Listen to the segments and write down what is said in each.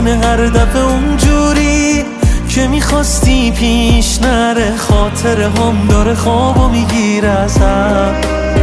میزنه هر دفعه اونجوری که میخواستی پیش نره. خاطره هم داره خوابو میگیره ازم.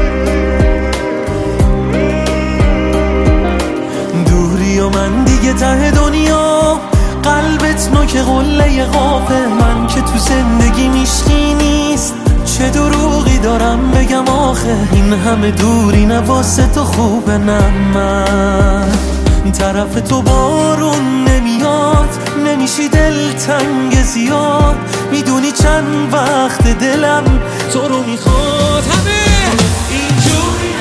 دوری و من دیگه ته دنیا، قلبت نوک قله قافه. من که تو زندگی میشکی نیست، چه دروغی دارم بگم آخه. این همه دوری نه واسه تو خوبه نه من. طرف تو بارون نمیاد، نمیشی دلتنگ زیاد. میدونی چند وقت دلم تو رو میخواد. همه اینجوری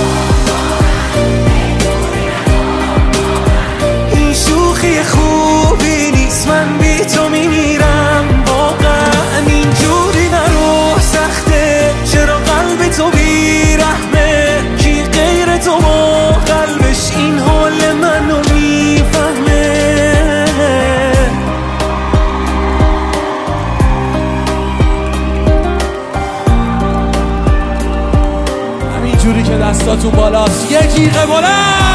این شوخی خوبی نیست، من بی تو میمیرم واقعا. اینجوری نرو سخته، چرا قلب تو بیرحمه. کی غیر تو با قلبش این حال منو میفهمه. همینجوری که دستاتون بالاست یه جیغه بلند.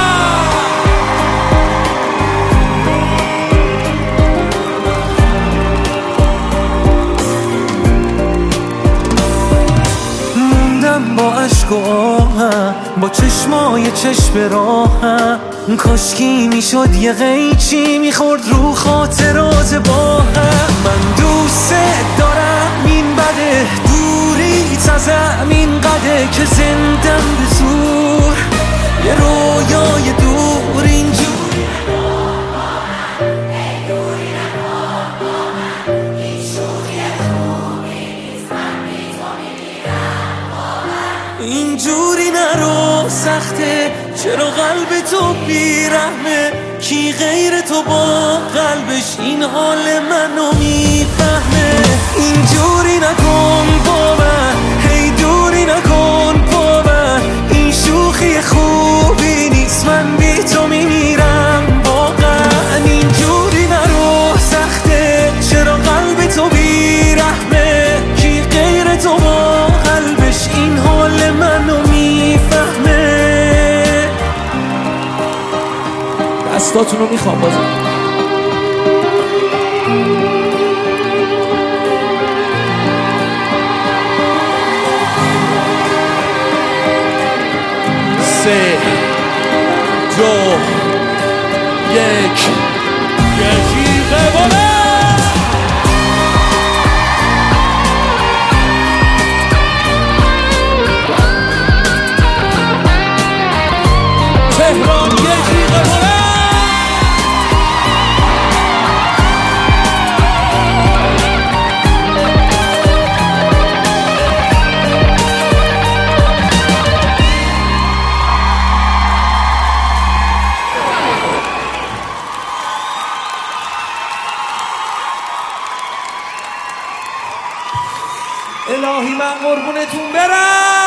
با عشق و آهم، با چشمای چشم راهم. کاشکی میشد یه قیچی میخورد رو خاطرات با هم. من دوست دارم این بده، دوری تازم این قده که زندم به زور. یه رویای دور اینجور اینجوری نرو سخته، چرا قلب تو بیرحمه. کی غیر تو با قلبش این حال منو میفهمه. اینجوری نکن با من، هی دوری نکن با من. این شوخی خوبی نیست، من بی تو میمیرم واقعا. اینجوری نرو سخته، چرا قلب تو بیرحمه. کی غیر تو با قلبش این حال منو میفهمه. دستاتونو میخوام بازم. سه دو یک جیغه بلند. تهران یه جیغه بلند. الهی من قربونتون برم.